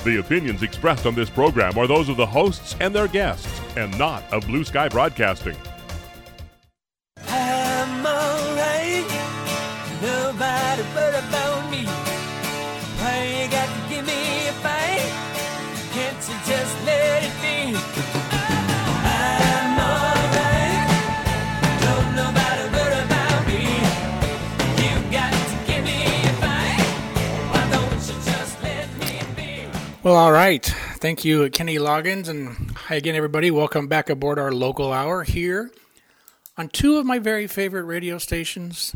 The opinions expressed on this program are those of the hosts and their guests, and not of Blue Sky Broadcasting. I'm alright, nobody but about me. Why you got to give me a fight? Can't you just let it be? I'm alright, don't nobody worry about me. You got to give me a fight. Why don't you just let me be? Well, all right. Thank you, Kenny Loggins, and hi again, everybody. Welcome back aboard our local hour here on two of my very favorite radio stations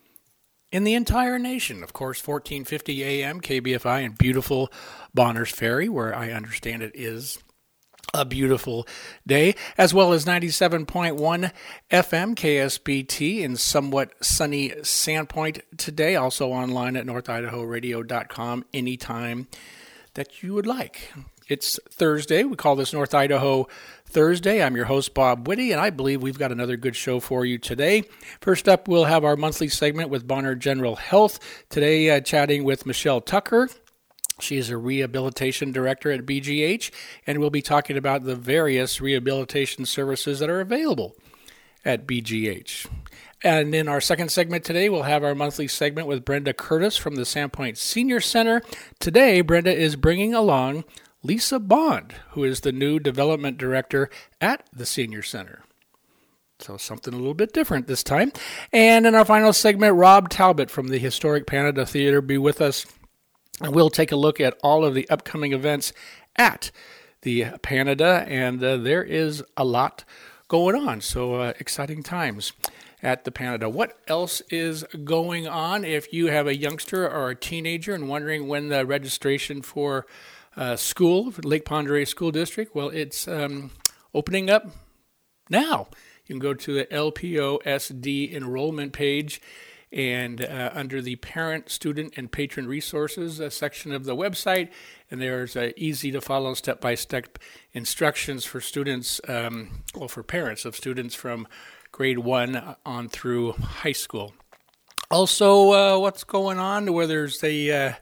in the entire nation. Of course, 1450 AM, KBFI in beautiful Bonners Ferry, where I understand it is a beautiful day, as well as 97.1 FM, KSBT, in somewhat sunny Sandpoint today, also online at northidahoradio.com anytime that you would like. It's Thursday. We call this North Idaho Thursday. I'm your host, Bob Whitty, and I believe we've got another good show for you today. First up, we'll have our monthly segment with Bonner General Health. Today, chatting with Michelle Tucker. She is a rehabilitation director at BGH, and we'll be talking about the various rehabilitation services that are available at BGH. And in our second segment today, we'll have our monthly segment with Brenda Curtis from the Sandpoint Senior Center. Today, Brenda is bringing along Lisa Bond, who is the new development director at the Senior Center. So something a little bit different this time. And in our final segment, Rob Talbot from the historic Panada Theater will be with us. And we'll take a look at all of the upcoming events at the Panada. And there is a lot going on. So exciting times at the Panada. What else is going on? If you have a youngster or a teenager and wondering when the registration for school, for Lake Pend Oreille School District, well, it's opening up now. You can go to the LPOSD enrollment page, and under the Parent, Student, and Patron Resources section of the website, and there's easy to follow step-by-step instructions for students, for parents of students from grade 1 on through high school. Also, what's going on? Where there's a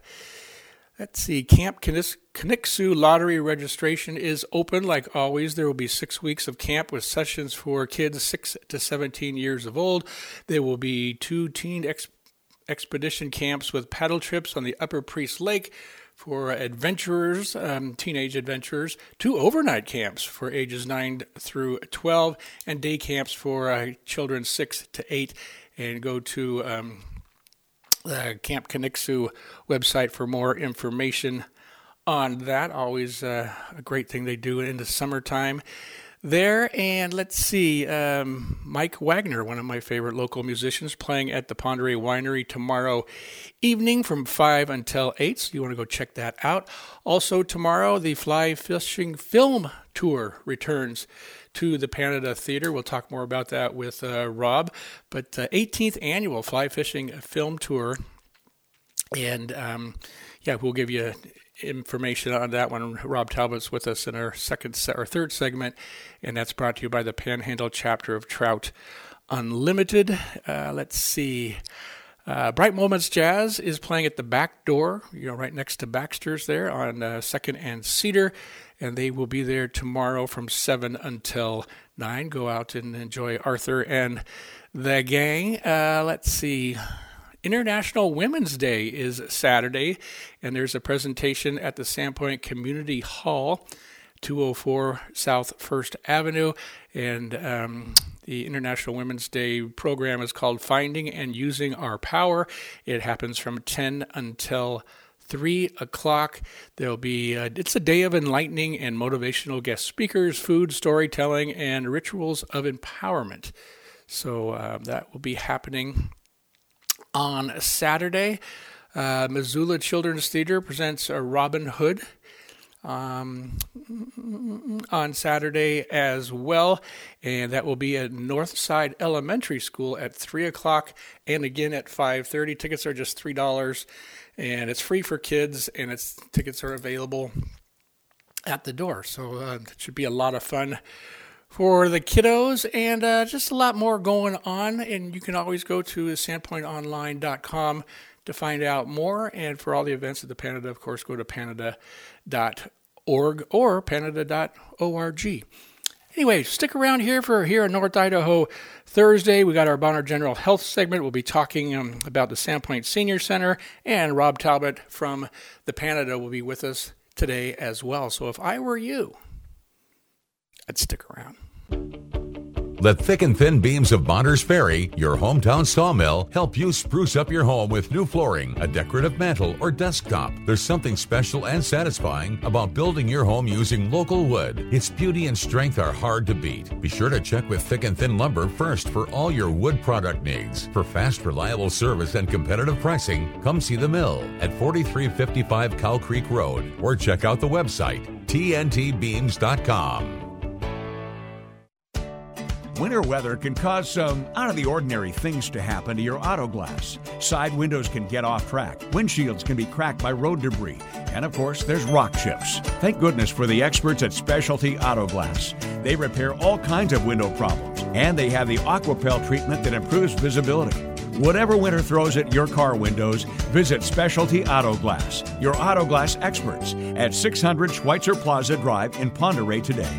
Camp Canucksu lottery registration is open. Like always, there will be 6 weeks of camp with sessions for kids 6 to 17 years of old. There will be 2 teen expedition camps with paddle trips on the Upper Priest Lake for adventurers, teenage adventurers, 2 overnight camps for ages 9 through 12, and day camps for children 6 to 8. And go to the Camp Canucksu website for more information on that. Always a great thing they do in the summertime there. And let's see, Mike Wagner, one of my favorite local musicians, playing at the Pend Oreille Winery tomorrow evening from 5 until 8. So you want to go check that out. Also tomorrow, the Fly Fishing Film Tour returns to the Panada Theater. We'll talk more about that with Rob. But 18th annual Fly Fishing Film Tour. And we'll give you information on that one. Rob Talbot's with us in our third segment, and that's brought to you by the Panhandle chapter of Trout Unlimited. Let's see. Bright Moments Jazz is playing at the Back Door, right next to Baxter's there on 2nd and Cedar, and they will be there tomorrow from 7 until 9. Go out and enjoy Arthur and the gang. Let's see. International Women's Day is Saturday, and there's a presentation at the Sandpoint Community Hall, 204 South 1st Avenue, and the International Women's Day program is called Finding and Using Our Power. It happens from 10 until 3 o'clock. There'll be, it's a day of enlightening and motivational guest speakers, food, storytelling, and rituals of empowerment. So that will be happening on Saturday. Missoula Children's Theater presents Robin Hood on Saturday as well, and that will be at Northside Elementary School at 3 o'clock and again at 5:30. Tickets are just $3, and it's free for kids, and tickets are available at the door. So it should be a lot of fun for the kiddos, and just a lot more going on. And you can always go to sandpointonline.com to find out more. And for all the events at the Panada, of course, go to panada.org or panada.org. Anyway, stick around here in North Idaho Thursday. We got our Bonner General Health segment. We'll be talking about the Sandpoint Senior Center, and Rob Talbot from the Panada will be with us today as well. So if I were you, I'd stick around. Let thick and thin beams of Bonners Ferry, your hometown sawmill, help you spruce up your home with new flooring, a decorative mantel, or desktop. There's something special and satisfying about building your home using local wood. Its beauty and strength are hard to beat. Be sure to check with Thick and Thin Lumber first for all your wood product needs. For fast, reliable service and competitive pricing, come see the mill at 4355 Cow Creek Road or check out the website, tntbeams.com. Winter weather can cause some out-of-the-ordinary things to happen to your auto glass. Side windows can get off track. Windshields can be cracked by road debris. And, of course, there's rock chips. Thank goodness for the experts at Specialty Auto Glass. They repair all kinds of window problems. And they have the Aquapel treatment that improves visibility. Whatever winter throws at your car windows, visit Specialty Auto Glass, your auto glass experts, at 600 Schweitzer Plaza Drive in Ponderay today.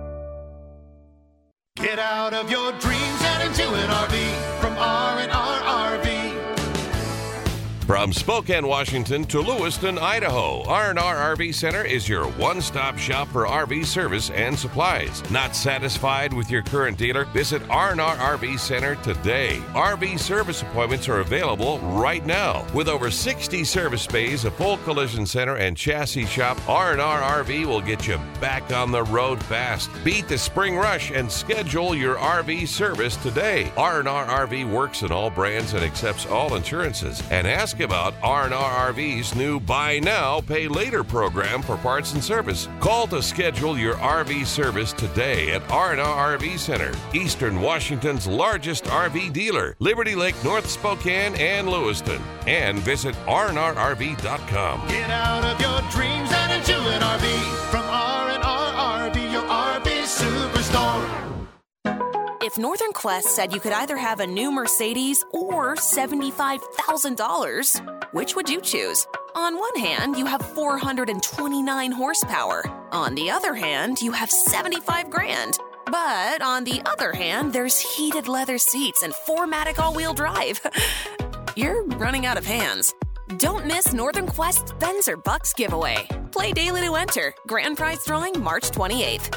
Get out of your dreams and into an RV from R&R RV. From Spokane, Washington to Lewiston, Idaho, R&R RV Center is your one-stop shop for RV service and supplies. Not satisfied with your current dealer? Visit R&R RV Center today. RV service appointments are available right now. With over 60 service bays, a full collision center, and chassis shop, R&R RV will get you back on the road fast. Beat the spring rush and schedule your RV service today. R&R RV works in all brands and accepts all insurances. And ask about R&R RV's new Buy Now, Pay Later program for parts and service. Call to schedule your RV service today at R&R RV Center, Eastern Washington's largest RV dealer, Liberty Lake, North Spokane, and Lewiston. And visit rnrrv.com. Get out of your dreams and into an RV from R&R RV, your RV superstore. If Northern Quest said you could either have a new Mercedes or $75,000, which would you choose? On one hand, you have 429 horsepower. On the other hand, you have 75 grand. But on the other hand, there's heated leather seats and 4MATIC all-wheel drive. You're running out of hands. Don't miss Northern Quest's Benz or Bucks giveaway. Play daily to enter. Grand prize drawing March 28th.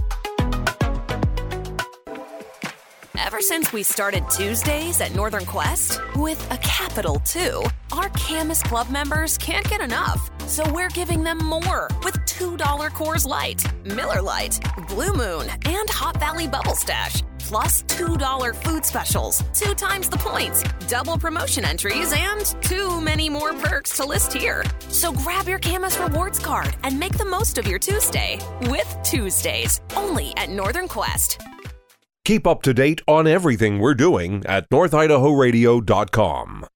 Ever since we started Tuesdays at Northern Quest, with a capital Two, our Camas Club members can't get enough. So we're giving them more with $2 Coors Light, Miller Lite, Blue Moon, and Hot Valley Bubble Stash. Plus $2 food specials, 2 times the points, double promotion entries, and too many more perks to list here. So grab your Camas Rewards card and make the most of your Tuesday with Tuesdays, only at Northern Quest. Keep up to date on everything we're doing at NorthIdahoRadio.com.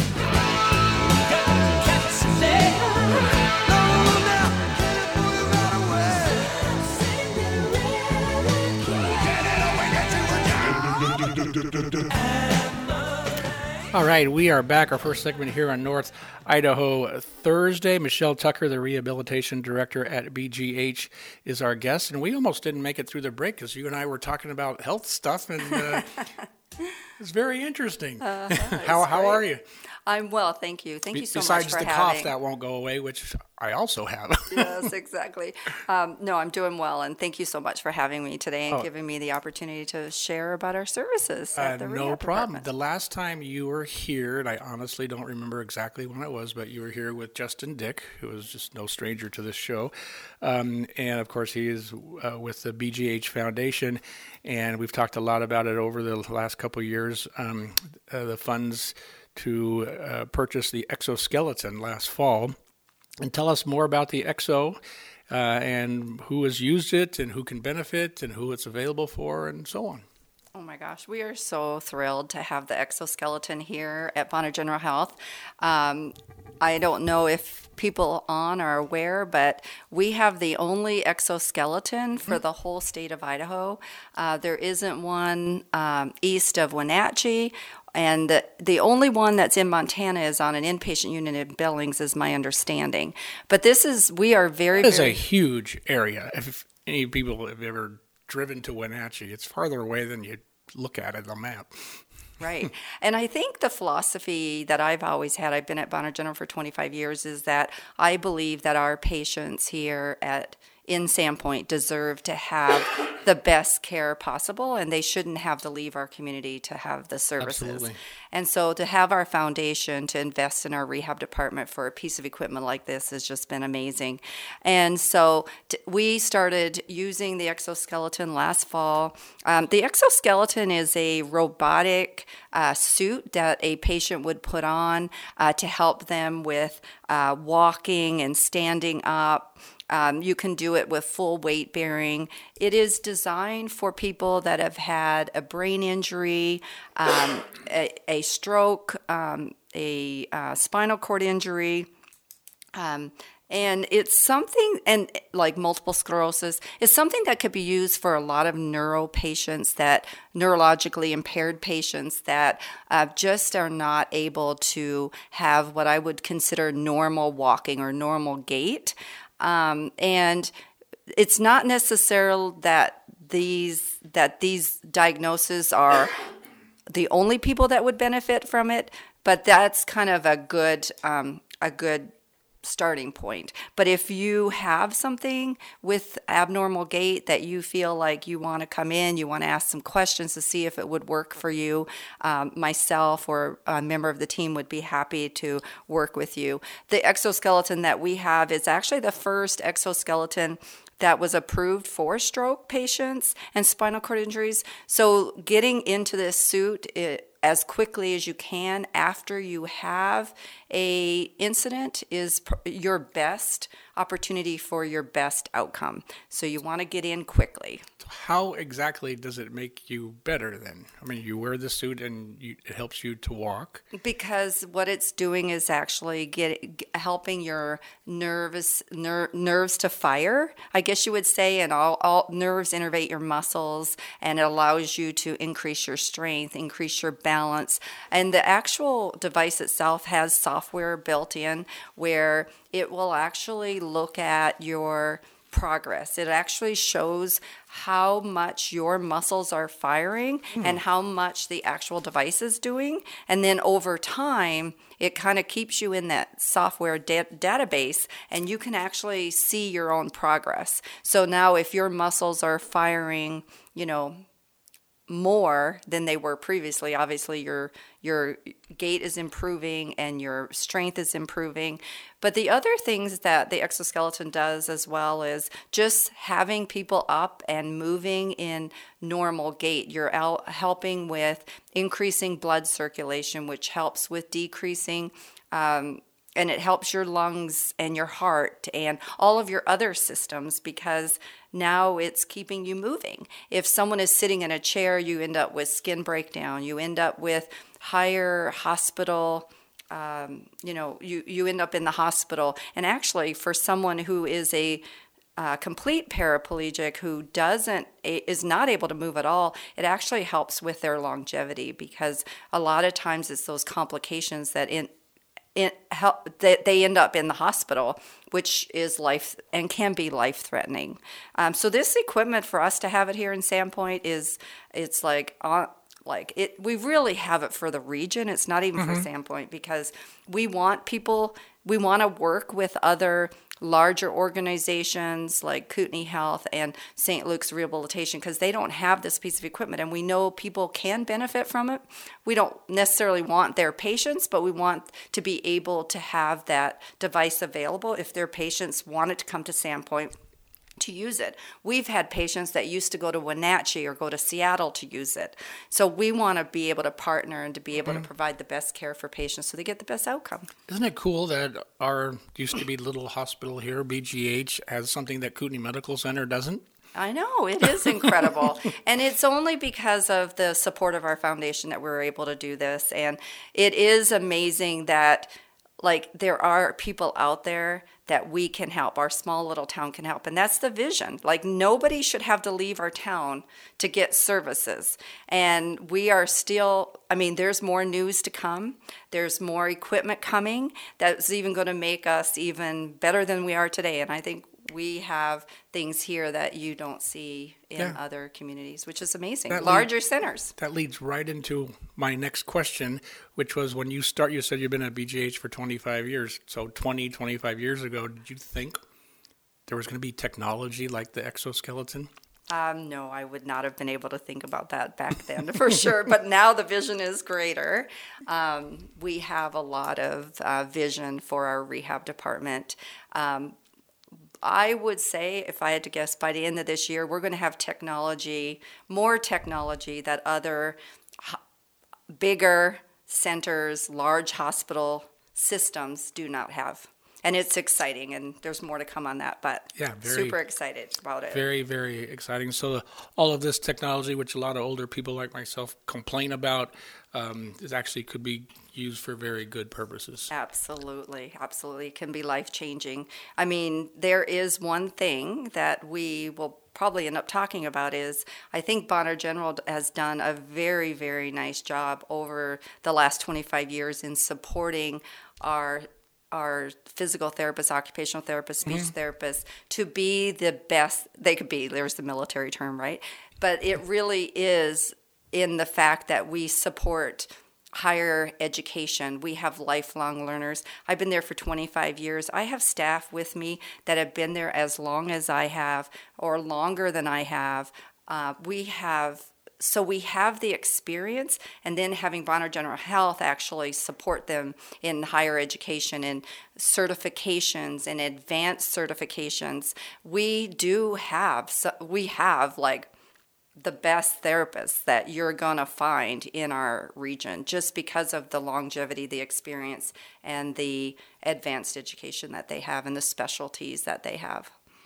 All right, we are back. Our first segment here on North Idaho Thursday. Michelle Tucker, the Rehabilitation Director at BGH, is our guest. And we almost didn't make it through the break because you and I were talking about health stuff, and it's very interesting. How are you? I'm well, thank you. Thank you so much for having. Besides the cough that won't go away, which I also have. Yes, exactly. No, I'm doing well, and thank you so much for having me today and giving me the opportunity to share about our services at the No rehab problem. department. The last time you were here, and I honestly don't remember exactly when it was, but you were here with Justin Dick, who is just no stranger to this show. And, of course, he is with the BGH Foundation, and we've talked a lot about it over the last couple of years. The funds to purchase the exoskeleton last fall. And tell us more about the Exo and who has used it and who can benefit and who it's available for and so on. Oh my gosh, we are so thrilled to have the exoskeleton here at Bonner General Health. I don't know if people are aware, but we have the only exoskeleton for the whole state of Idaho. There isn't one east of Wenatchee And the only one that's in Montana is on an inpatient unit in Billings, is my understanding. But we are very, It is very... a huge area. If any people have ever driven to Wenatchee, it's farther away than you look at it on the map. Right. And I think the philosophy that I've always had, I've been at Bonner General for 25 years, is that I believe that our patients here in Sandpoint deserve to have the best care possible, and they shouldn't have to leave our community to have the services. Absolutely. And so to have our foundation to invest in our rehab department for a piece of equipment like this has just been amazing. And so we started using the exoskeleton last fall. The exoskeleton is a robotic suit that a patient would put on to help them with walking and standing up. You can do it with full weight bearing. It is designed for people that have had a brain injury, a stroke, a spinal cord injury, and it's something, and like multiple sclerosis, it's something that could be used for a lot of neurologically impaired patients that just are not able to have what I would consider normal walking or normal gait. And it's not necessarily that these diagnoses are the only people that would benefit from it, but that's kind of a good starting point. But if you have something with abnormal gait that you feel like you want to come in, you want to ask some questions to see if it would work for you, myself or a member of the team would be happy to work with you. The exoskeleton that we have is actually the first exoskeleton that was approved for stroke patients and spinal cord injuries. So getting into this suit as quickly as you can after you have a incident is your best opportunity for your best outcome. So you want to get in quickly. How exactly does it make you better then? I mean, you wear the suit and it helps you to walk. Because what it's doing is actually helping your nerves to fire, I guess you would say, and all nerves innervate your muscles, and it allows you to increase your strength, increase your balance. And the actual device itself has software built in where it will actually look at your progress. It actually shows how much your muscles are firing and how much the actual device is doing. And then over time, it kind of keeps you in that software database, and you can actually see your own progress. So now if your muscles are firing, more than they were previously, obviously your gait is improving and your strength is improving. But the other things that the exoskeleton does as well is just having people up and moving in normal gait. You're out helping with increasing blood circulation, which helps with decreasing and it helps your lungs and your heart and all of your other systems, because now it's keeping you moving. If someone is sitting in a chair, you end up with skin breakdown. You end up with higher hospital, you end up in the hospital. And actually, for someone who is a complete paraplegic who is not able to move at all, it actually helps with their longevity, because a lot of times it's those complications that they end up in the hospital, which is life and can be life-threatening. So this equipment, for us to have it here in Sandpoint, we really have it for the region. It's not even for Sandpoint, because we want to work with other larger organizations like Kootenai Health and St. Luke's Rehabilitation, because they don't have this piece of equipment, and we know people can benefit from it. We don't necessarily want their patients, but we want to be able to have that device available if their patients wanted to come to Sandpoint to use it. We've had patients that used to go to Wenatchee or go to Seattle to use it. So we want to be able to partner and to be able to provide the best care for patients so they get the best outcome. Isn't it cool that our used to be little hospital here, BGH, has something that Kootenai Medical Center doesn't? I know, it is incredible. And it's only because of the support of our foundation that we're able to do this. And it is amazing that like there are people out there that we can help, our small little town can help. And that's the vision. Like nobody should have to leave our town to get services. And we are still, I mean, there's more news to come. There's more equipment coming that's even going to make us even better than we are today. And I think we have things here that you don't see in other communities, which is amazing. Larger centers. That leads right into my next question, which was when you said you've been at BGH for 25 years. So 25 years ago, did you think there was going to be technology like the exoskeleton? No, I would not have been able to think about that back then for sure. But now the vision is greater. We have a lot of vision for our rehab department. I would say, if I had to guess, by the end of this year, we're going to have more technology that other bigger centers, large hospital systems do not have. And it's exciting, and there's more to come on that, but super excited about it. Very, very exciting. So all of this technology, which a lot of older people like myself complain about, is actually could be used for very good purposes. Absolutely. Absolutely. It can be life-changing. I mean, there is one thing that we will probably end up talking about is I think Bonner General has done a very, very nice job over the last 25 years in supporting our physical therapists, occupational therapists, speech therapists to be the best they could be. There's the military term, right? But it really is in the fact that we support higher education. We have lifelong learners. I've been there for 25 years. I have staff with me that have been there as long as I have or longer than I have. So we have the experience, and then having Bonner General Health actually support them in higher education and certifications and advanced certifications. We have like the best therapists that you're going to find in our region just because of the longevity, the experience, and the advanced education that they have and the specialties that they have.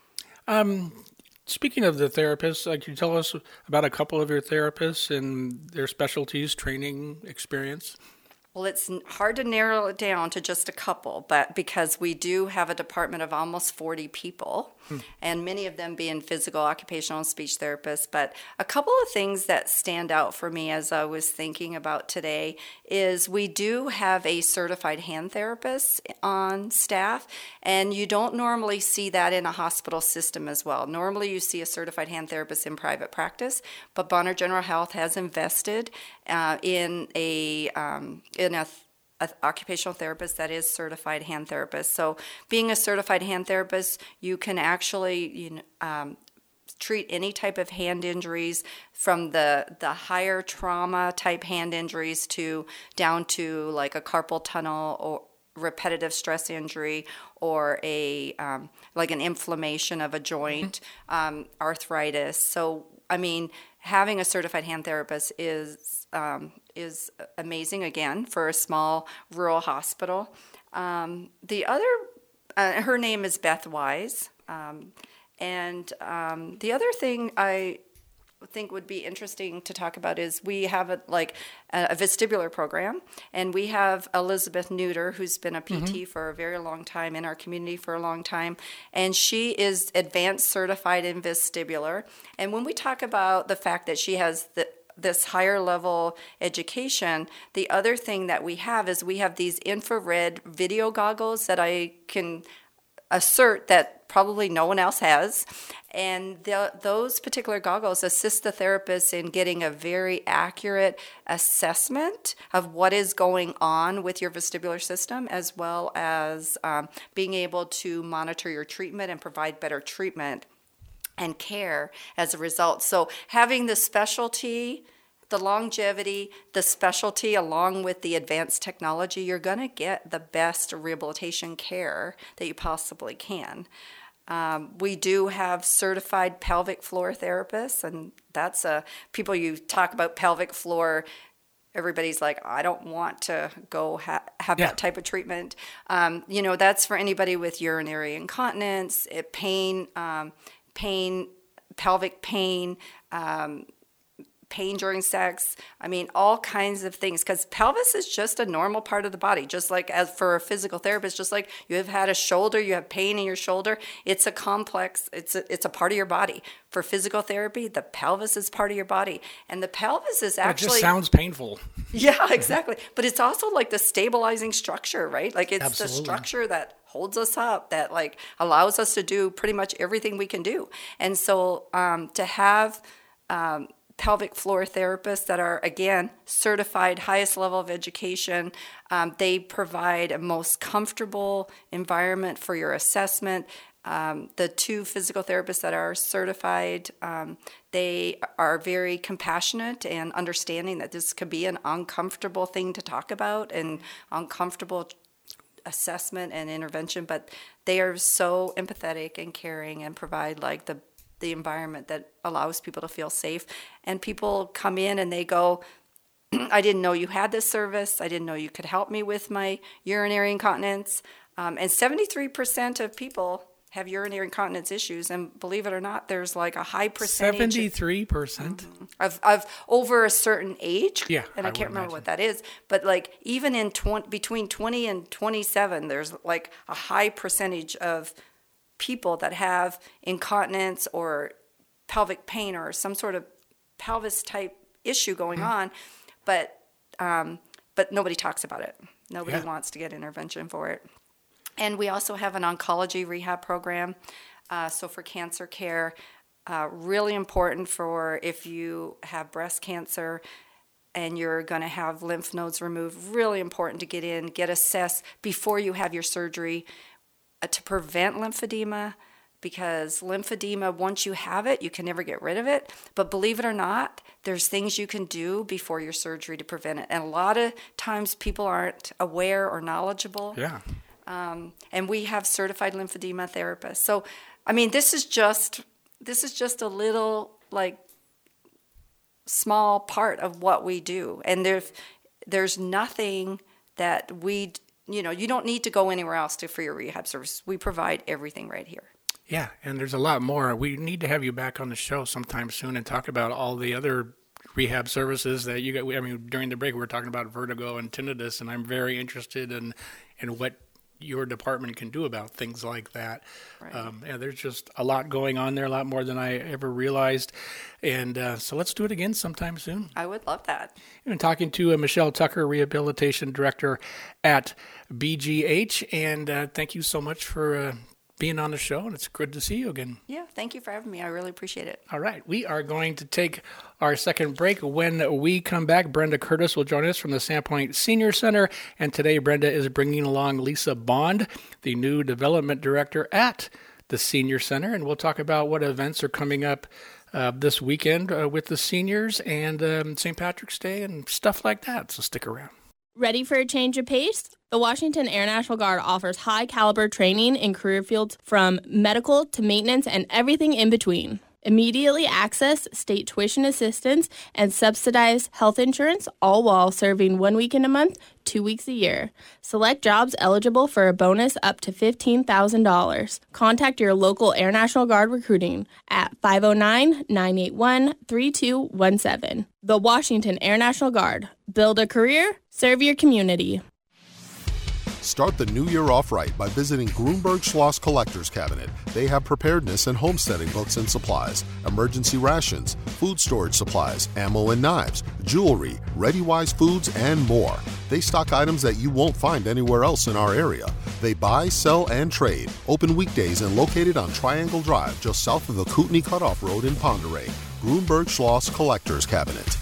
Speaking of the therapists, could you tell us about a couple of your therapists and their specialties, training, experience? Well, it's hard to narrow it down to just a couple, but because we do have a department of almost 40 people, and many of them being physical, occupational, and speech therapists. But a couple of things that stand out for me as I was thinking about today is we do have a certified hand therapist on staff, and you don't normally see that in a hospital system as well. Normally you see a certified hand therapist in private practice, but Bonner General Health has invested in an occupational therapist that is certified hand therapist. So being a certified hand therapist, you can actually treat any type of hand injuries from the higher trauma type hand injuries down to like a carpal tunnel or repetitive stress injury or like an inflammation of a joint, arthritis. So, I mean, having a certified hand therapist is amazing, again, for a small rural hospital. The other, her name is Beth Wise. And the other thing I think would be interesting to talk about is we have a vestibular program, and we have Elizabeth Neuter, who's been a PT for a very long time in our community for a long time, and she is advanced certified in vestibular. And when we talk about the fact that she has this higher level education, the other thing that we have is we have these infrared video goggles that I can assert that probably no one else has. And those particular goggles assist the therapist in getting a very accurate assessment of what is going on with your vestibular system, as well as being able to monitor your treatment and provide better treatment and care as a result. So having the specialty, the longevity, the specialty, along with the advanced technology, you're going to get the best rehabilitation care that you possibly can. We do have certified pelvic floor therapists, and that's people you talk about pelvic floor, everybody's like, I don't want to go have that type of treatment. That's for anybody with urinary incontinence, pain, pelvic pain, pain during sex. I mean, all kinds of things, because pelvis is just a normal part of the body. Just like as for a physical therapist, just like you have had a shoulder, you have pain in your shoulder. It's a complex, it's a part of your body. For physical therapy, the pelvis is part of your body. And the pelvis is actually... It just sounds painful. Yeah, exactly. But it's also like the stabilizing structure, right? Like it's Absolutely. the structure that holds us up, that like allows us to do pretty much everything we can do. And so to have pelvic floor therapists that are, again, certified, highest level of education, they provide a most comfortable environment for your assessment. The 2 physical therapists that are certified, they are very compassionate and understanding that this could be an uncomfortable thing to talk about and uncomfortable assessment and intervention, but they are so empathetic and caring and provide like the environment that allows people to feel safe. And people come in and they go, I didn't know you had this service. I didn't know you could help me with my urinary incontinence. And 73% of people have urinary incontinence issues, and believe it or not, there's like a high percentage. 73%? Of over a certain age. Yeah, and I can't remember what that is, but like even in between 20 and 27, there's like a high percentage of people that have incontinence or pelvic pain or some sort of pelvis type issue going on, but nobody talks about it. Nobody wants to get intervention for it. And we also have an oncology rehab program. So for cancer care, really important for if you have breast cancer and you're going to have lymph nodes removed, really important to get in, get assessed before you have your surgery to prevent lymphedema, because lymphedema, once you have it, you can never get rid of it. But believe it or not, there's things you can do before your surgery to prevent it. And a lot of times people aren't aware or knowledgeable. Yeah. And we have certified lymphedema therapists. So, I mean, this is just a little like small part of what we do. And there's nothing that you don't need to go anywhere else for your rehab service. We provide everything right here. Yeah, and there's a lot more. We need to have you back on the show sometime soon and talk about all the other rehab services that you got. I mean, during the break, we were talking about vertigo and tinnitus, and I'm very interested in what your department can do about things like that. Right. There's just a lot going on there, a lot more than I ever realized. And so let's do it again sometime soon. I would love that. I've been talking to Michelle Tucker, Rehabilitation Director at BGH. And thank you so much for being on the show. And it's good to see you again. Yeah, thank you for having me. I really appreciate it. All right. We are going to take our second break. When we come back, Brenda Curtis will join us from the Sandpoint Senior Center. And today, Brenda is bringing along Lisa Bond, the new development director at the Senior Center. And we'll talk about what events are coming up this weekend with the seniors and St. Patrick's Day and stuff like that. So stick around. Ready for a change of pace? The Washington Air National Guard offers high-caliber training in career fields from medical to maintenance and everything in between. Immediately access state tuition assistance and subsidized health insurance, all while serving 1 weekend a month, 2 weeks a year. Select jobs eligible for a bonus up to $15,000. Contact your local Air National Guard recruiting at 509-981-3217. The Washington Air National Guard. Build a career, serve your community. Start the new year off right by visiting Grunberg Schloss Collector's Cabinet. They have preparedness and homesteading books and supplies, emergency rations, food storage supplies, ammo and knives, jewelry, ReadyWise foods, and more. They stock items that you won't find anywhere else in our area. They buy, sell, and trade. Open weekdays and located on Triangle Drive, just south of the Kootenai Cutoff Road in Ponderay. Grunberg Schloss Collector's Cabinet.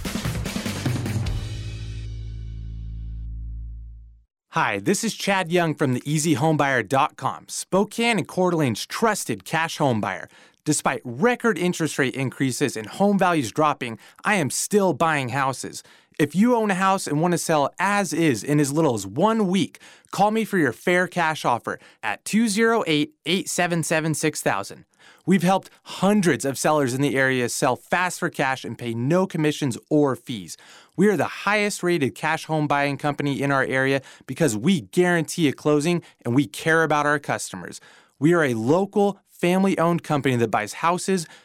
Hi, this is Chad Young from the EasyHomebuyer.com, Spokane and Coeur d'Alene's trusted cash home buyer. Despite record interest rate increases and home values dropping, I am still buying houses. If you own a house and want to sell as is in as little as 1 week, call me for your fair cash offer at 208-877-6000. We've helped hundreds of sellers in the area sell fast for cash and pay no commissions or fees. We are the highest rated cash home buying company in our area because we guarantee a closing and we care about our customers. We are a local, family-owned company that buys houses,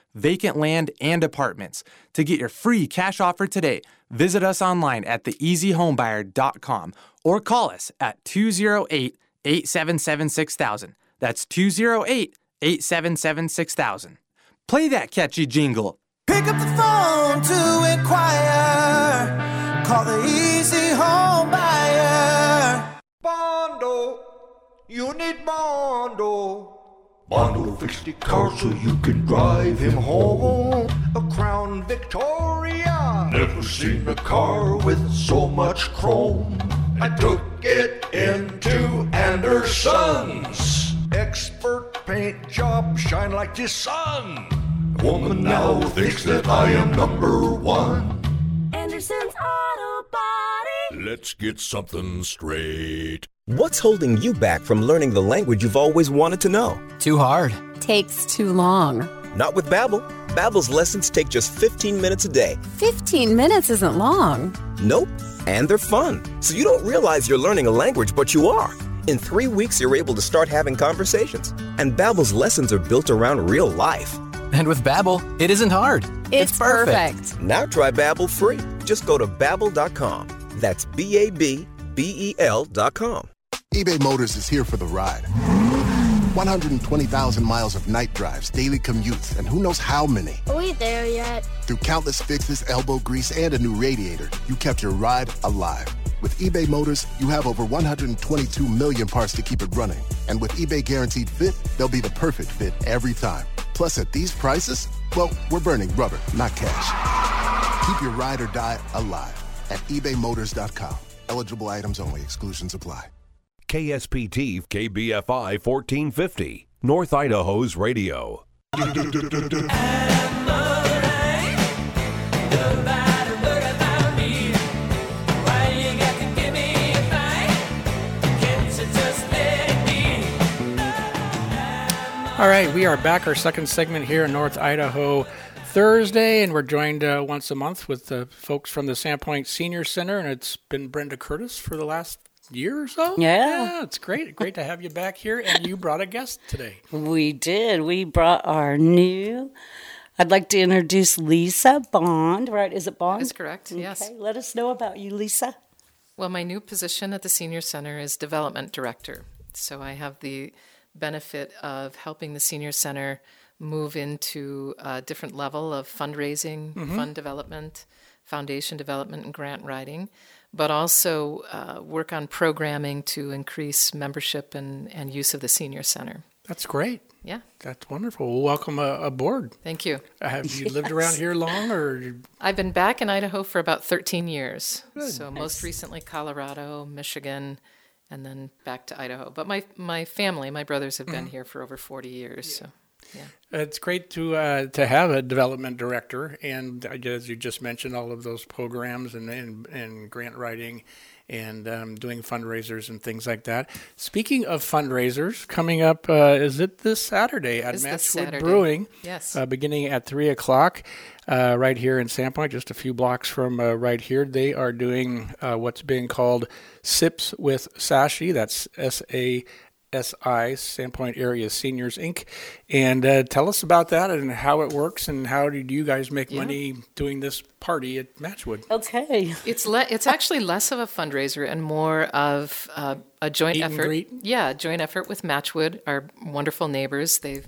vacant land, and apartments. To get your free cash offer today, visit us online at theeasyhomebuyer.com or call us at 208-877-6000. That's 208-877-6000. Play that catchy jingle. Pick up the phone to inquire. Call the Easy Home Buyer. Bondo, you need Bondo. Bondo fix the car so you can drive him home. A Crown Victoria. Never seen a car with so much chrome. I took it into Anderson's. Expert paint job, shine like the sun. Woman now thinks that I am number one. Anderson's Auto Body. Let's get something straight. What's holding you back from learning the language you've always wanted to know? Too hard. Takes too long. Not with Babbel. Babbel's lessons take just 15 minutes a day. 15 minutes isn't long. Nope. And they're fun. So you don't realize you're learning a language, but you are. In 3 weeks, you're able to start having conversations. And Babbel's lessons are built around real life. And with Babbel, it isn't hard. It's perfect. Now try Babbel free. Just go to Babbel.com. That's BABBEL.com. eBay Motors is here for the ride. 120,000 miles of night drives, daily commutes, and who knows how many. Are we there yet? Through countless fixes, elbow grease, and a new radiator, you kept your ride alive. With eBay Motors, you have over 122 million parts to keep it running. And with eBay Guaranteed Fit, they'll be the perfect fit every time. Plus, at these prices, well, we're burning rubber, not cash. Keep your ride or die alive at ebaymotors.com. Eligible items only. Exclusions apply. KSPT KBFI 1450, North Idaho's radio. All right, we are back, our second segment here in North Idaho Thursday, and we're joined once a month with the folks from the Sandpoint Senior Center, and it's been Brenda Curtis for the last year or so? Yeah. It's great. Great to have you back here, and you brought a guest today. We did. We brought our new... I'd like to introduce Lisa Bond, right? Is it Bond? That is correct, okay. Yes. Let us know about you, Lisa. Well, my new position at the Senior Center is Development Director. So I have the benefit of helping the Senior Center move into a different level of fundraising, fund development, foundation development, and grant writing, but also work on programming to increase membership and use of the Senior Center. That's great. Yeah. That's wonderful. Well, welcome aboard. Thank you. Have you lived around here long? Or? I've been back in Idaho for about 13 years. Good. So Nice. Most recently Colorado, Michigan, and then back to Idaho. But my family, my brothers have been here for over 40 years. So, yeah. It's great to have a development director, and as you just mentioned, all of those programs and grant writing and doing fundraisers and things like that. Speaking of fundraisers, coming up, is it this Saturday at Matchwood Brewing? Yes. Beginning at 3 o'clock right here in Sandpoint, just a few blocks from right here. They are doing what's being called Sips with Sashi. That's SASI, Sandpoint Area Seniors, Inc. And tell us about that and how it works and how did you guys make money doing this party at Matchwood? Okay. It's actually less of a fundraiser and more of a joint Meet and effort. greet? Yeah, joint effort with Matchwood, our wonderful neighbors. They've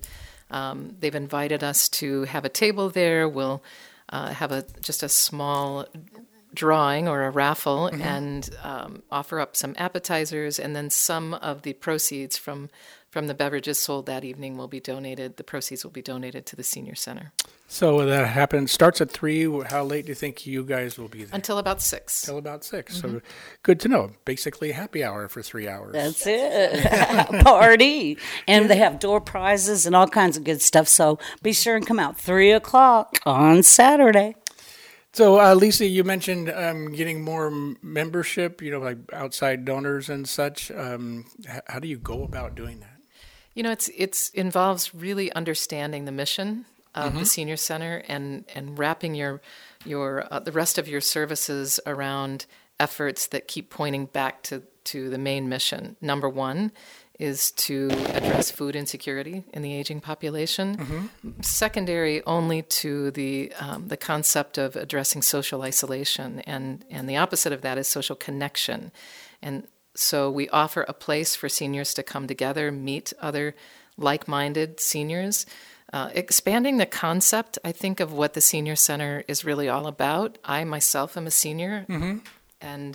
invited us to have a table there. We'll have just a small drawing or a raffle and offer up some appetizers, and then some of the proceeds from the beverages sold that evening will be donated. The proceeds will be donated to the Senior Center. So that happens, starts at 3. How late do you think you guys will be there? Until about 6. Until about 6. So good to know. Basically happy hour for 3 hours. That's it. Party. And they have door prizes and all kinds of good stuff. So be sure and come out 3 o'clock on Saturday. So, Lisa, you mentioned getting more membership, like outside donors and such. How do you go about doing that? It involves really understanding the mission of the Senior Center and wrapping your the rest of your services around efforts that keep pointing back to the main mission. Number one is to address food insecurity in the aging population, secondary only to the concept of addressing social isolation, and the opposite of that is social connection. And so we offer a place for seniors to come together, meet other like-minded seniors, expanding the concept, I think, of what the Senior Center is really all about. I myself am a senior, and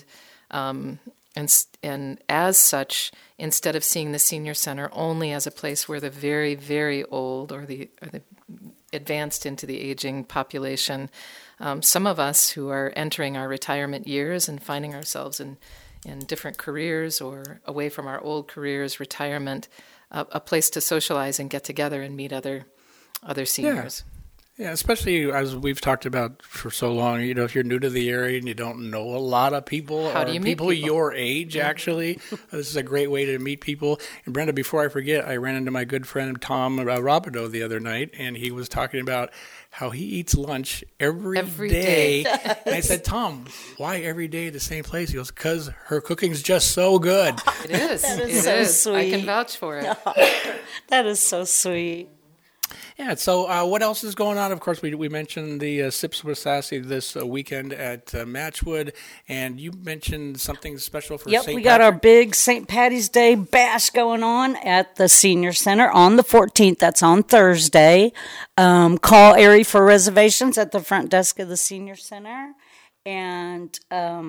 as such, instead of seeing the Senior Center only as a place where the very, very old or the advanced into the aging population, some of us who are entering our retirement years and finding ourselves in different careers or away from our old careers, retirement, a place to socialize and get together and meet other seniors. Yeah, especially as we've talked about for so long, if you're new to the area and you don't know a lot of people, How do you meet people your age, actually, this is a great way to meet people. And Brenda, before I forget, I ran into my good friend Tom Robideau the other night, and he was talking about how he eats lunch every day. And I said, Tom, why every day at the same place? He goes, because her cooking's just so good. It is. That It is so is. sweet. I can vouch for it. That is so sweet. Yeah, so what else is going on? Of course, we mentioned the Sips with Sassy this weekend at Matchwood, and you mentioned something special for St. Yep, we got our big St. Patty's Day bash going on at the Senior Center on the 14th. That's on Thursday. Call Ari for reservations at the front desk of the Senior Center. And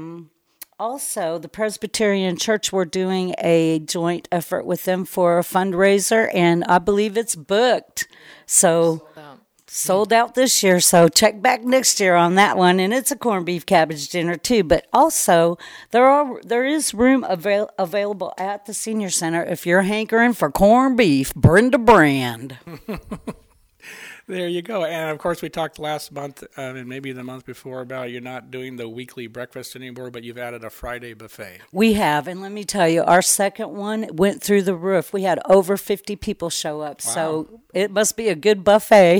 also, the Presbyterian Church, we're doing a joint effort with them for a fundraiser, and I believe it's booked. So sold out this year, so check back next year on that one. And it's a corned beef cabbage dinner too. But also there is room available at the Senior Center if you're hankering for corned beef. Brenda Brand. There you go. And, of course, we talked last month and maybe the month before about you're not doing the weekly breakfast anymore, but you've added a Friday buffet. We have. And let me tell you, our second one went through the roof. We had over 50 people show up. Wow. So it must be a good buffet.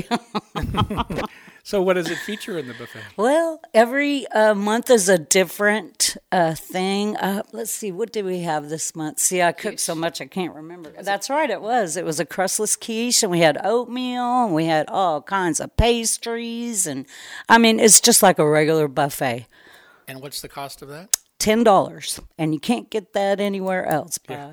So what does it feature in the buffet? Well, every month is a different thing. Let's see, what did we have this month? See, I cooked so much I can't remember. That's right, it was. It was a crustless quiche, and we had oatmeal, and we had all kinds of pastries. And I mean, it's just like a regular buffet. And what's the cost of that? $10, and you can't get that anywhere else. Yeah.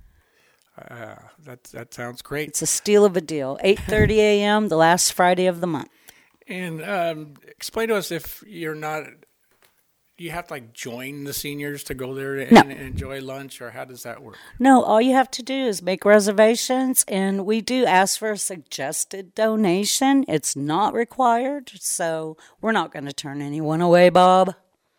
That sounds great. It's a steal of a deal. 8:30 a.m., the last Friday of the month. And explain to us if you're not, you have to join the seniors to go there and enjoy lunch, or how does that work? No, all you have to do is make reservations, and we do ask for a suggested donation. It's not required, so we're not going to turn anyone away, Bob.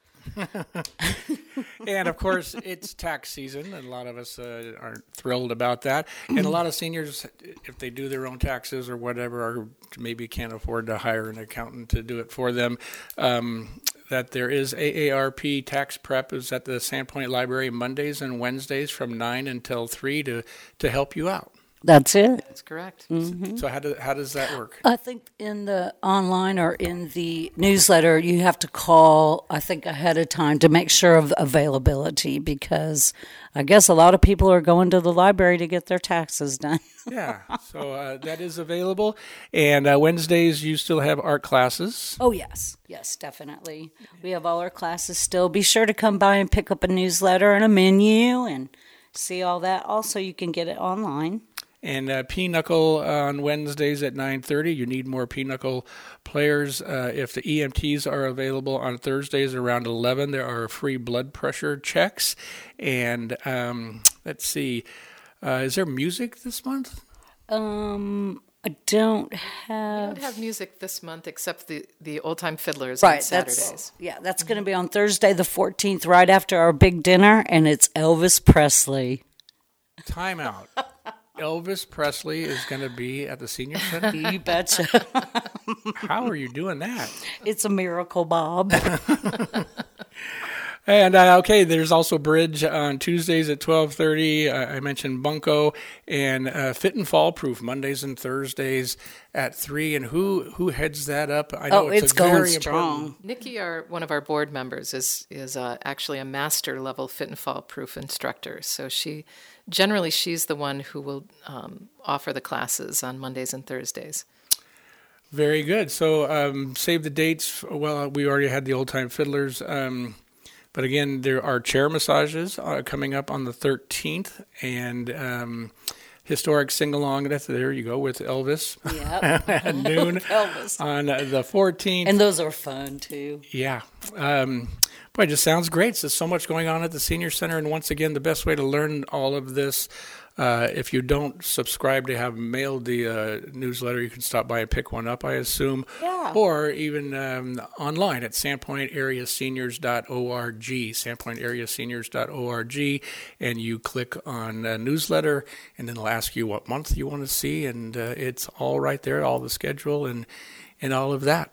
And, of course, it's tax season, and a lot of us aren't thrilled about that. And a lot of seniors, if they do their own taxes or whatever, or maybe can't afford to hire an accountant to do it for them, that there is AARP Tax Prep is at the Sandpoint Library Mondays and Wednesdays from 9 until 3 to help you out. That's it. That's correct. Mm-hmm. So how does that work? I think in the online or in the newsletter, you have to call, I think, ahead of time to make sure of availability, because I guess a lot of people are going to the library to get their taxes done. Yeah, so that is available. And Wednesdays, you still have art classes. Oh, yes. Yes, definitely. We have all our classes still. Be sure to come by and pick up a newsletter and a menu and see all that. Also, you can get it online. And Pinochle on Wednesdays at 9:30. You need more Pinochle players. If the EMTs are available on Thursdays around 11, there are free blood pressure checks. And let's see, is there music this month? I don't have. We don't have music this month except the Old Time Fiddlers right, on Saturdays. That's going to be on Thursday the 14th, right after our big dinner, and it's Elvis Presley. Time out. Elvis Presley is going to be at the Senior Center? You betcha. How are you doing that? It's a miracle, Bob. And okay, there's also bridge on Tuesdays at 12:30. I mentioned Bunko, and Fit and Fall Proof Mondays and Thursdays at 3. And who heads that up? I know it's going very strong. important. Nikki, one of our board members, is actually a master level Fit and Fall Proof instructor. So she's the one who will offer the classes on Mondays and Thursdays. Very good. So save the dates. Well, we already had the Old Time Fiddlers. But again, there are chair massages coming up on the 13th, and historic sing-along. There you go, with Elvis. Yep. At noon Elvis. On the 14th. And those are fun, too. Yeah. Boy, it just sounds great. There's so much going on at the Senior Center. And once again, the best way to learn all of this, if you don't subscribe to have mailed the newsletter, you can stop by and pick one up, I assume. Yeah. Or even online at sandpointareaseniors.org, sandpointareaseniors.org, and you click on newsletter, and then it'll ask you what month you want to see, and it's all right there, all the schedule and all of that.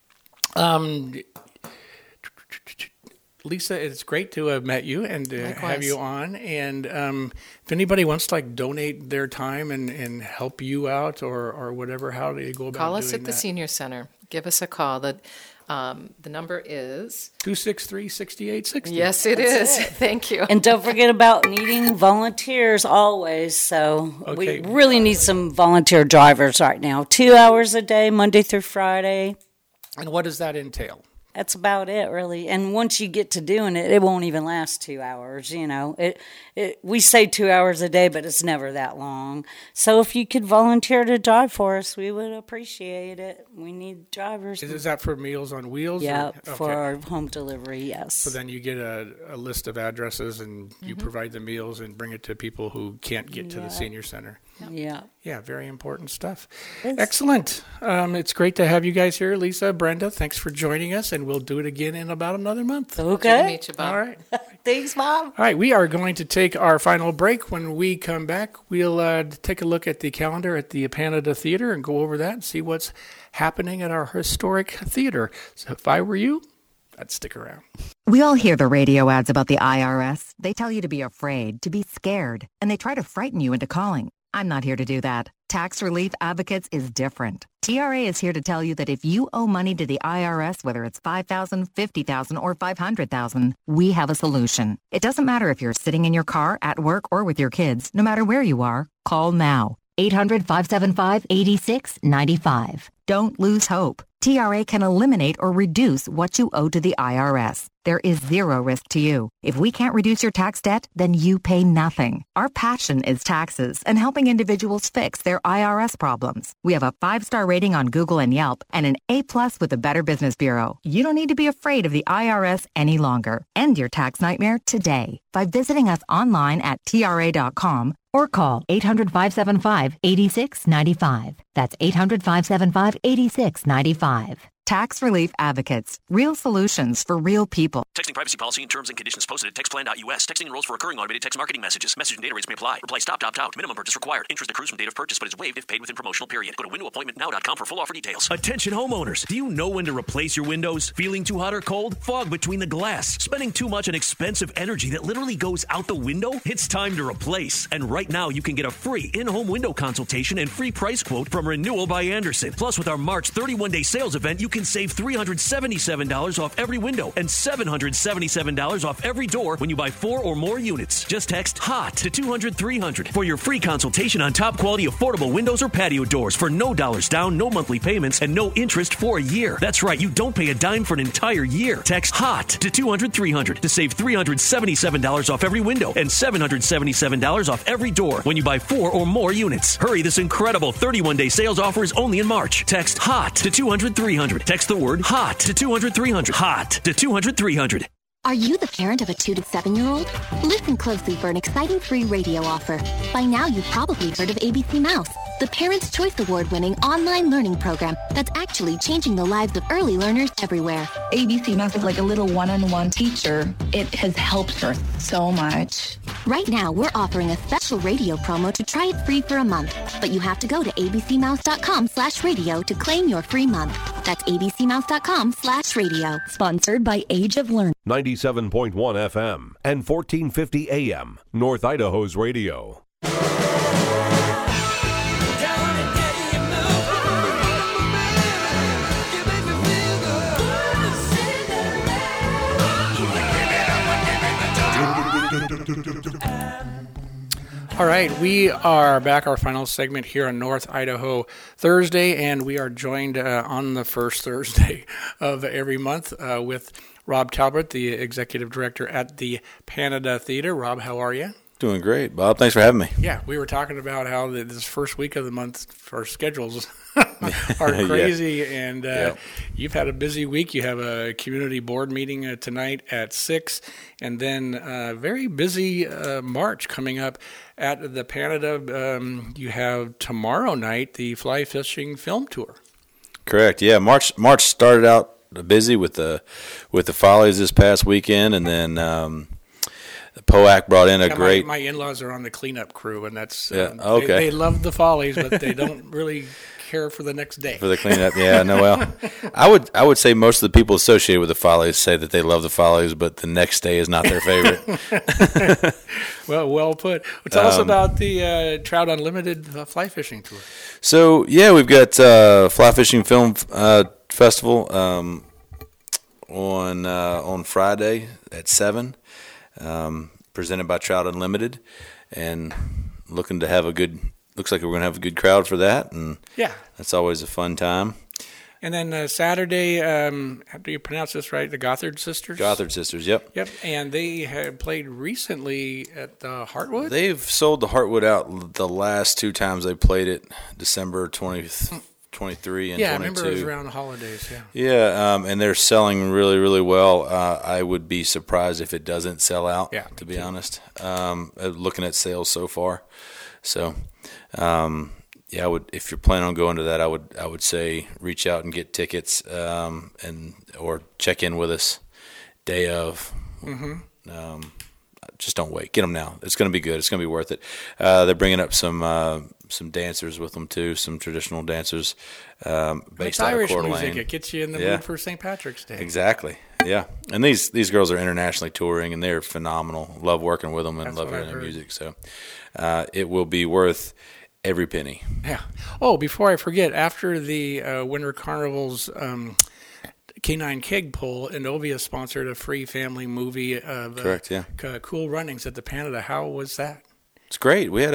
Lisa, it's great to have met you and have you on. And if anybody wants to donate their time and help you out or whatever, how do you go about Call doing us at the Senior Center. Give us a call. The number is 263-6860. Yes, it is. Thank you. And don't forget about needing volunteers always. So we really need some volunteer drivers right now. 2 hours a day, Monday through Friday. And what does that entail? That's about it, really. And once you get to doing it, it won't even last 2 hours. We say 2 hours a day, but it's never that long. So if you could volunteer to drive for us, we would appreciate it. We need drivers. Is that for Meals on Wheels? Yeah, for our home delivery, yes. So then you get a list of addresses and you provide the meals and bring it to people who can't get to the Senior Center. Yeah. Yeah, very important stuff. Excellent. It's great to have you guys here. Lisa, Brenda, thanks for joining us, and we'll do it again in about another month. Okay. Good to meet you, Bob. All right. Thanks, Bob. All right, we are going to take our final break. When we come back, we'll take a look at the calendar at the Apanada Theater and go over that and see what's happening at our historic theater. So if I were you, I'd stick around. We all hear the radio ads about the IRS. They tell you to be afraid, to be scared, and they try to frighten you into calling. I'm not here to do that. Tax Relief Advocates is different. TRA is here to tell you that if you owe money to the IRS, whether it's $5,000, $50,000, or $500,000, we have a solution. It doesn't matter if you're sitting in your car, at work, or with your kids. No matter where you are, call now. 800-575-8695. Don't lose hope. TRA can eliminate or reduce what you owe to the IRS. There is zero risk to you. If we can't reduce your tax debt, then you pay nothing. Our passion is taxes and helping individuals fix their IRS problems. We have a 5-star rating on Google and Yelp and an A+ with the Better Business Bureau. You don't need to be afraid of the IRS any longer. End your tax nightmare today by visiting us online at TRA.com or call 800-575-8695. That's 800-575-8695. Tax Relief Advocates. Real solutions for real people. Texting privacy policy and terms and conditions posted at textplan.us. Texting enrolls for recurring automated text marketing messages. Message and data rates may apply. Reply stop, opt out. Minimum purchase required. Interest accrues from date of purchase but is waived if paid within promotional period. Go to windowappointmentnow.com for full offer details. Attention homeowners. Do you know when to replace your windows? Feeling too hot or cold? Fog between the glass? Spending too much on expensive energy that literally goes out the window? It's time to replace. And right now you can get a free in-home window consultation and free price quote from Renewal by Andersen. Plus with our March 31-day sales event, you can save $377 off every window and $777 off every door when you buy 4 or more units. Just text HOT to 200-300 for your free consultation on top quality affordable windows or patio doors for no dollars down, no monthly payments, and no interest for a year. That's right, you don't pay a dime for an entire year. Text HOT to 200-300 to save $377 off every window and $777 off every door when you buy 4 or more units. Hurry, this incredible 31-day sales offer is only in March. Text HOT to 200-300. Text the word HOT to 200-300. HOT to 200-300. Are you the parent of a 2 to 7-year-old? Listen closely for an exciting free radio offer. By now, you've probably heard of ABC Mouse, the Parents' Choice Award-winning online learning program that's actually changing the lives of early learners everywhere. ABC Mouse is like a little one-on-one teacher. It has helped her so much. Right now, we're offering a special radio promo to try it free for a month, but you have to go to abcmouse.com/radio to claim your free month. That's abcmouse.com/radio. Sponsored by Age of Learning. 97.1 FM and 1450 AM, North Idaho's radio. All right, we are back, our final segment here on North Idaho Thursday, and we are joined on the first Thursday of every month with Rob Talbot, the Executive Director at the Panada Theater. Rob, how are you? Doing great, Bob. Thanks for having me. Yeah, we were talking about how this first week of the month, our schedules are crazy, and you've had a busy week. You have a community board meeting tonight at 6, and then a very busy March coming up at the Panada. You have tomorrow night the Fly Fishing Film Tour. Correct. Yeah, March started out busy with the Follies this past weekend, and then POAC brought in a great. My in-laws are on the cleanup crew, and that's okay. They love the Follies, but they don't really care for the next day. For the cleanup, yeah. No, well, I would say most of the people associated with the Follies say that they love the Follies, but the next day is not their favorite. Well put. Well, tell us about the Trout Unlimited fly fishing tour. So we've got Fly Fishing Film Festival on Friday at 7. Presented by Trout Unlimited, and looking to have looks like we're going to have a good crowd for that, and that's always a fun time. And then Saturday, how do you pronounce this right? The Gothard Sisters? Gothard Sisters, yep. Yep, and they have played recently at the Heartwood? They've sold the Heartwood out the last 2 times they played it, December 23 and 22. I remember it was around the holidays, and they're selling really, really well. I would be surprised if it doesn't sell out, to be honest, looking at sales so far. So, I would, if you're planning on going to that, I would say reach out and get tickets, or check in with us day of. Mm-hmm. Just don't wait. Get them now. It's going to be good. It's going to be worth it. They're bringing up some dancers with them too, some traditional dancers based out of Coeur d'Alene. Music. It gets you in the mood for St. Patrick's Day. Exactly. Yeah, and these girls are internationally touring, and they're phenomenal. Love working with them and love hearing their music. So it will be worth every penny. Yeah. Oh, before I forget, after the Winter Carnival's K9 Keg Pull, Innovia sponsored a free family movie of Correct, yeah. Cool Runnings at the Panada. How was that? It's great. We had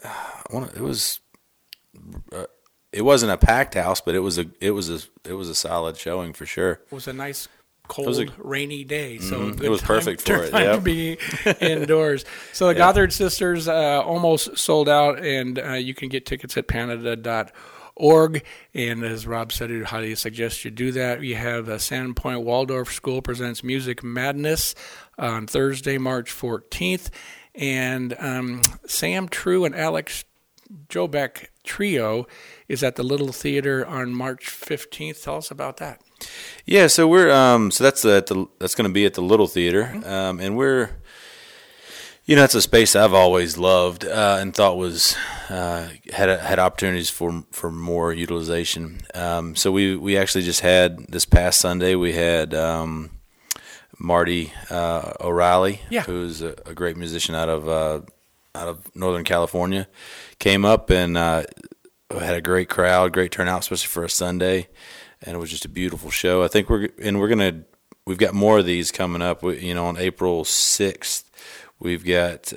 it wasn't a packed house, but it was a solid showing for sure. It was a nice cold, rainy day, so it was perfect for it. Time to be indoors. So the Gothard Sisters almost sold out, and you can get tickets at panada.org. And as Rob said, I'd highly suggest you do that. You have Sandpoint Waldorf School presents Music Madness on Thursday, March 14th. And Sam True and Alex Jobeck Trio is at the Little Theater on March 15th. Tell us about that. Yeah, so we're that's going to be at the Little Theater, and we're, it's a space I've always loved and thought was had opportunities for more utilization. So we actually just had this past Sunday we had Marty O'Reilly, who's a great musician out of Northern California, came up and had a great crowd, great turnout, especially for a Sunday. And it was just a beautiful show. I think we've got more of these coming up. On April 6th, we've got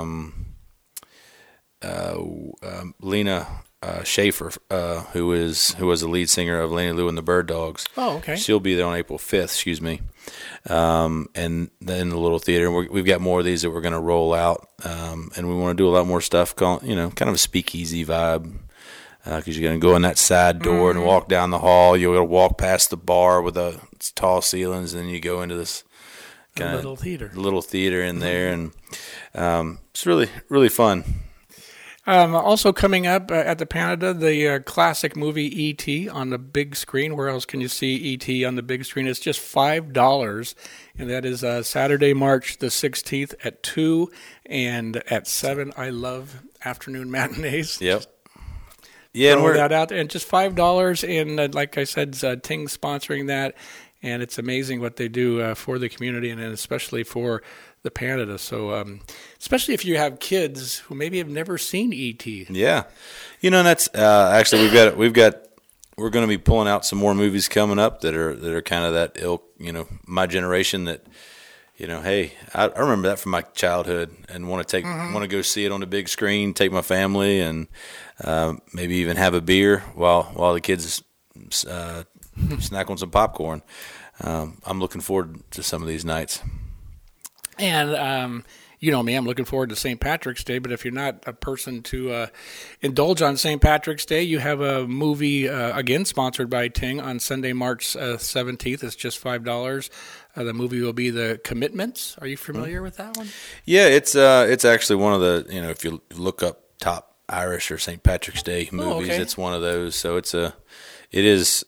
Lena Schaefer, who was the lead singer of Laney Lou and the Bird Dogs. Oh, okay. She'll be there on April 5th. Excuse me. And then the Little Theater, we've got more of these that we're going to roll out, and we want to do a lot more stuff. Kind of a speakeasy vibe. Because you're going to go in that side door and walk down the hall. You're going to walk past the bar with the tall ceilings, and then you go into this kind of little theater in there, and it's really, really fun. Also coming up at the Panada, the classic movie E.T. on the big screen. Where else can you see E.T. on the big screen? It's just $5, and that is Saturday, March the 16th at 2 and at 7. I love afternoon matinees. Yep. Yeah, and throw that out there. And just $5, and like I said, Ting sponsoring that, and it's amazing what they do for the community, and especially for the Panda. So, especially if you have kids who maybe have never seen E.T. Yeah, and that's actually we're going to be pulling out some more movies coming up that are kind of that ilk, my generation that. Hey, I remember that from my childhood, and want to go see it on the big screen, take my family, and maybe even have a beer while the kids snack on some popcorn. I'm looking forward to some of these nights. And you know me, I'm looking forward to St. Patrick's Day, but if you're not a person to indulge on St. Patrick's Day, you have a movie, again, sponsored by Ting, on Sunday, March 17th. It's just $5. The movie will be The Commitments. Are you familiar with that one? Yeah, it's actually one of the, if you look up top Irish or St. Patrick's Day movies, it's one of those. So it is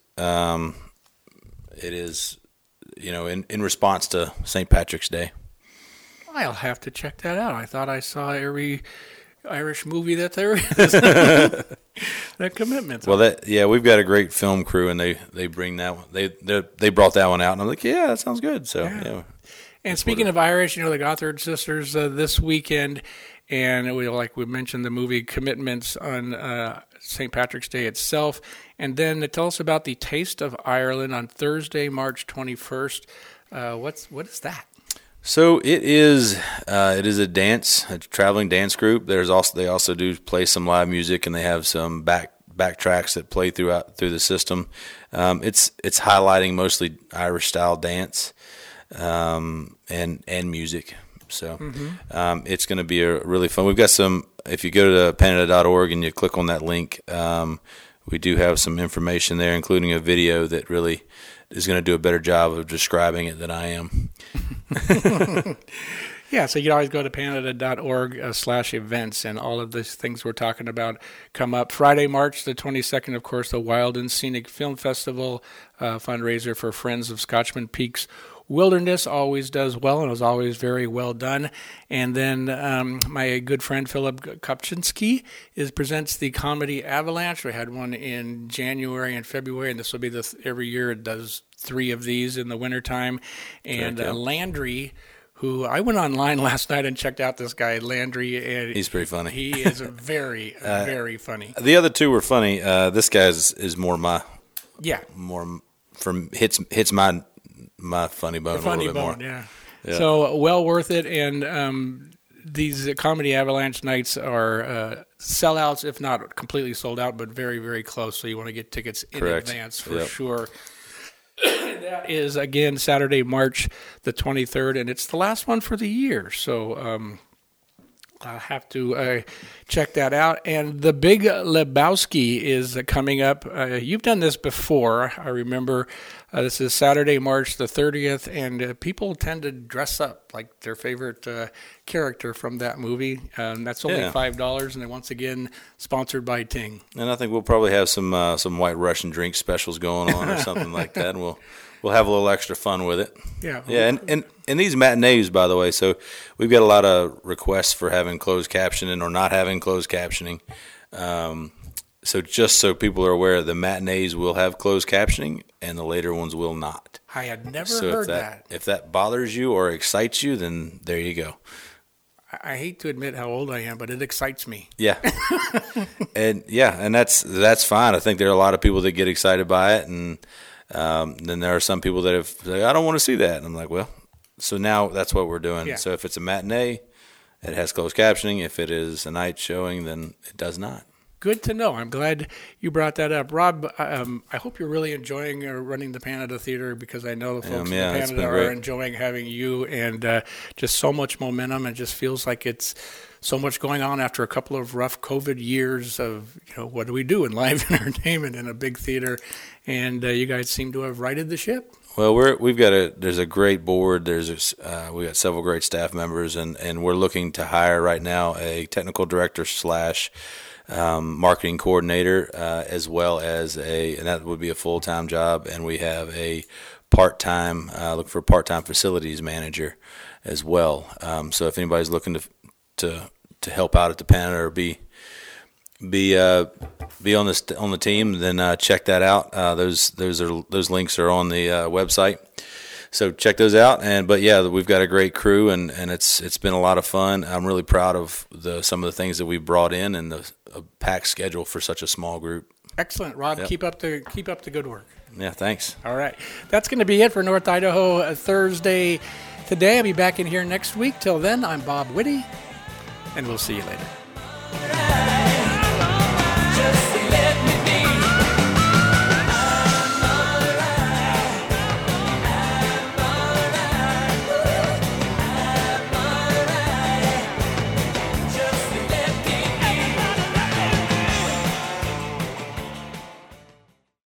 in response to St. Patrick's Day. I'll have to check that out. I thought I saw every Irish movie that there is. That Commitment. Well, we've got a great film crew, and they bring that one. They brought that one out, and I'm like, yeah, that sounds good. So yeah. And speaking of Irish, the Gothard Sisters this weekend, and we mentioned the movie Commitments on St. Patrick's Day itself, and then tell us about the Taste of Ireland on Thursday, March 21st. What is that? So it is a traveling dance group. They also do play some live music, and they have some back tracks that play through the system. It's highlighting mostly Irish style dance and music. So it's going to be a really fun. We've got some. If you go to Panada.org and you click on that link, we do have some information there, including a video that really is going to do a better job of describing it than I am. Yeah, so you can always go to Panada.org/events, and all of these things we're talking about come up. Friday, March the 22nd, of course, the Wild and Scenic Film Festival fundraiser for Friends of Scotchman Peaks Wilderness always does well, and it was always very well done. And then my good friend Philip Kopczynski presents the Comedy Avalanche. We had one in January and February, and this will be every year it does 3 of these in the wintertime. And Landry, who I went online last night and checked out this guy, Landry. And he's pretty funny. He is very, very funny. The other 2 were funny. This guy is more hits my funny bone a little bit more. Yeah. So well worth it. And these Comedy Avalanche nights are sellouts, if not completely sold out, but very, very close. So you want to get tickets in advance for sure. That is, again, Saturday, March the 23rd, and it's the last one for the year. So I'll have to check that out. And The Big Lebowski is coming up. You've done this before, I remember. This is Saturday, March the 30th, and people tend to dress up like their favorite character from that movie. That's only $5, and then once again, sponsored by Ting. And I think we'll probably have some White Russian drink specials going on or something like that, and we'll have a little extra fun with it. Yeah. And these matinees, by the way, so we've got a lot of requests for having closed captioning or not having closed captioning. So just so people are aware, the matinees will have closed captioning and the later ones will not. I had never heard that. If that bothers you or excites you, then there you go. I hate to admit how old I am, but it excites me. Yeah. and that's fine. I think there are a lot of people that get excited by it, and then there are some people that have said, I don't want to see that. And I'm like, well, so now that's what we're doing. Yeah. So if it's a matinee, it has closed captioning. If it is a night showing, then it does not. Good to know. I'm glad you brought that up. Rob, I hope you're really enjoying running the Panada Theater, because I know the folks in Panada are enjoying having you, and just so much momentum, and just feels like it's so much going on after a couple of rough COVID years of, what do we do in live entertainment in a big theater, and you guys seem to have righted the ship. Well, there's a great board. We got several great staff members, and we're looking to hire right now a technical director / marketing coordinator, as well as and that would be a full-time job, and we have a part-time, look for a part-time facilities manager as well. So if anybody's looking to help out at the Panada or be be on the team, then check that out. Those links are on the website, so check those out. But we've got a great crew, and it's been a lot of fun. I'm really proud of some of the things that we've brought in and the packed schedule for such a small group. Excellent, Rob. Yep. Keep up the good work. Yeah, thanks. All right, that's going to be it for North Idaho Thursday today. I'll be back in here next week. Till then, I'm Bob Whitty, and we'll see you later.